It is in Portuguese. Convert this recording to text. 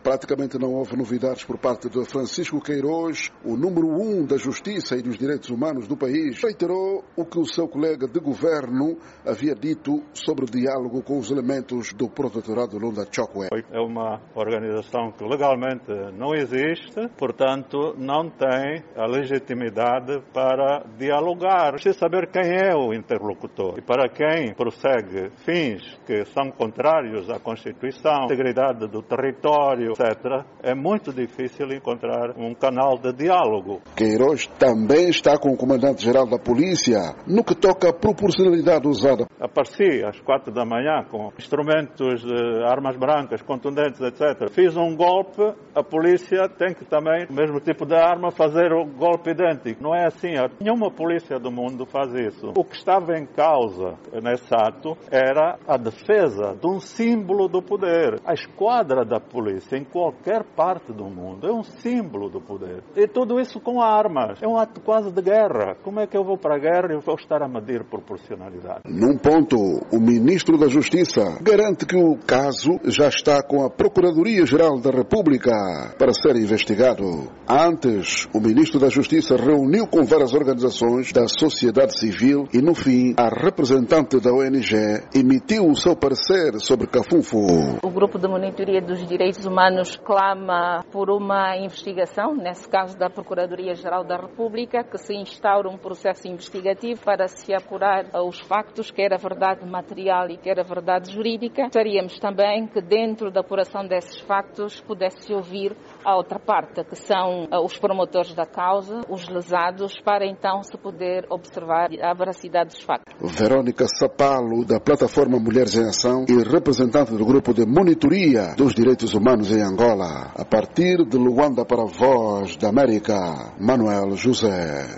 praticamente não houve novidades por parte de Francisco Queiroz, o número 1 da Justiça e dos Direitos Humanos do país, reiterou o que o seu colega de governo havia dito sobre o diálogo com os elementos do protetorado Lunda Chokwe. É uma organização que legalmente não existe, portanto não tem a legitimidade para dialogar. Precisa saber quem é o interlocutor e para quem prossegue fins que são contrários à Constituição, integridade do território, etc. É muito difícil encontrar um canal de diálogo. Queiroz também está com o comandante-geral da polícia no que toca à proporcionalidade usada. Apareci às 4 da manhã com instrumentos de armas brancas, contundentes, etc. Fiz um golpe, a polícia tem que também, o mesmo tipo de arma, fazer o golpe idêntico. Não é assim. Nenhuma polícia do mundo faz isso. O que estava em causa nesse ato era a defesa de um símbolo do poder. A esquadra da polícia em qualquer parte do mundo é um símbolo do poder. E tudo isso com armas. É um ato quase de guerra. Como é que eu vou para a guerra e vou estar a medir proporcionalidade? Num ponto, o ministro da Justiça garante que o caso já está com a Procuradoria-Geral da República para ser investigado. Antes, o ministro da Justiça reuniu com várias organizações da sociedade civil e, no fim, a representante da ONG emitiu o seu parecer sobre Cafunfo. O Grupo de Monitoria dos Direitos Humanos clama por uma investigação, nesse caso da Procuradoria-Geral da República, que se instaure um processo investigativo para se apurar os factos, quer a verdade material e quer a verdade jurídica. Gostaríamos também que dentro da apuração desses factos pudesse ouvir a outra parte, que são os promotores da causa, os lesados, para então se poder observar a veracidade dos factos. Verônica Sapalo, da plataforma Mulheres em Ação e representante do Grupo de Monitoria dos Direitos Humanos em Angola. A partir de Luanda para a Voz da América, Manuel José.